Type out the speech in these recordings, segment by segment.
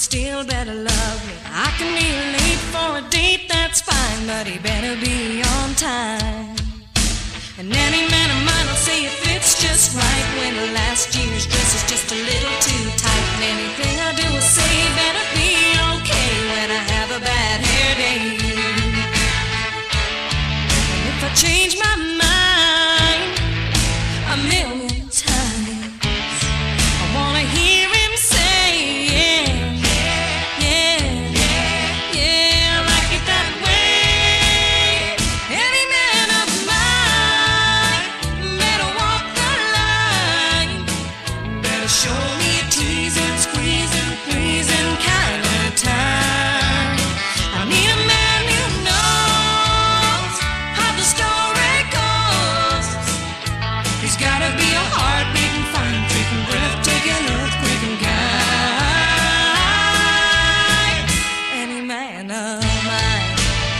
still better love me. I can be late for a date, that's fine, but he better be on time. And any man of mine will say it fits just right when the last year's dress is just a little too tight. And anything I do or say better be okay when I have a bad hair day. And if I change my mind a million times, I wanna hear him say, yeah, yeah, yeah, yeah, I like it that way. Any man of mine better walk the line, better show me a teasing, squeezing, pleasing kind of time. I need a man who knows how the story goes. He's gotta be a heart-beating, fine-treating, breathtaking, earthquaking guy. Any man of mine.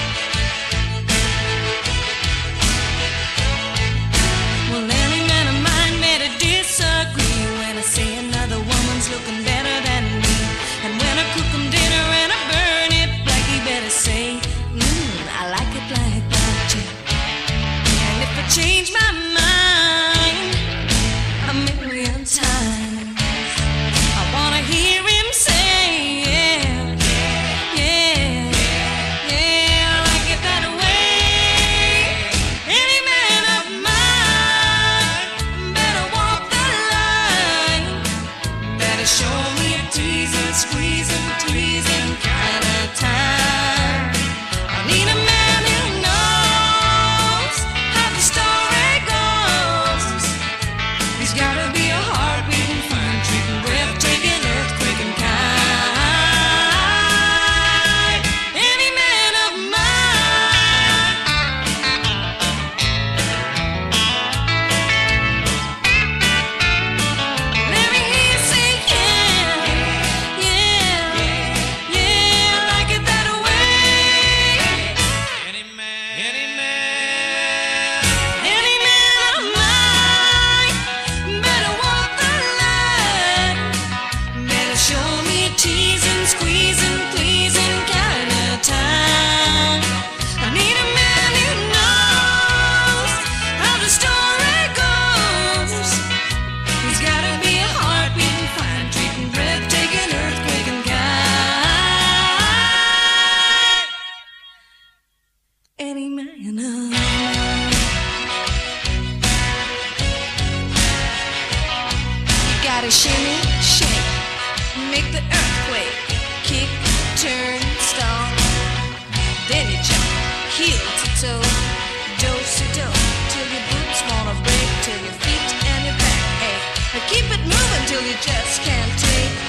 Well, any man of mine better disagree when I say another woman's looking better than me. And when I cook him dinner and I burn it black, he better say, I like it like that, yeah. And if I change my mind a million times, I wanna hear him say, yeah, yeah, yeah, I like it that way. Any man of mine better walk the line, better show me a teasing, squeezing, pleasing kind of time. I need a man who knows how the story goes. He's gotta be a heart-beating, fine-treating, breathtaking, earthquaking kind. Any man of mine. Let me hear you say, yeah, yeah, yeah, I like it that way. Any man of mine better walk the line, better show me a teasing, squeezing, pleasing kind of time. I need a man who knows how the story goes. He's gotta be a heart-beating, fine-treating, breathtaking, earthquaking guy. Any man of mine. You gotta shimmy, shake, make the earthquake, kick, turn, stomp. Then you jump, heel to toe, dose to dough, till your boots wanna break, till your feet and your back ache. Now keep it moving till you just can't take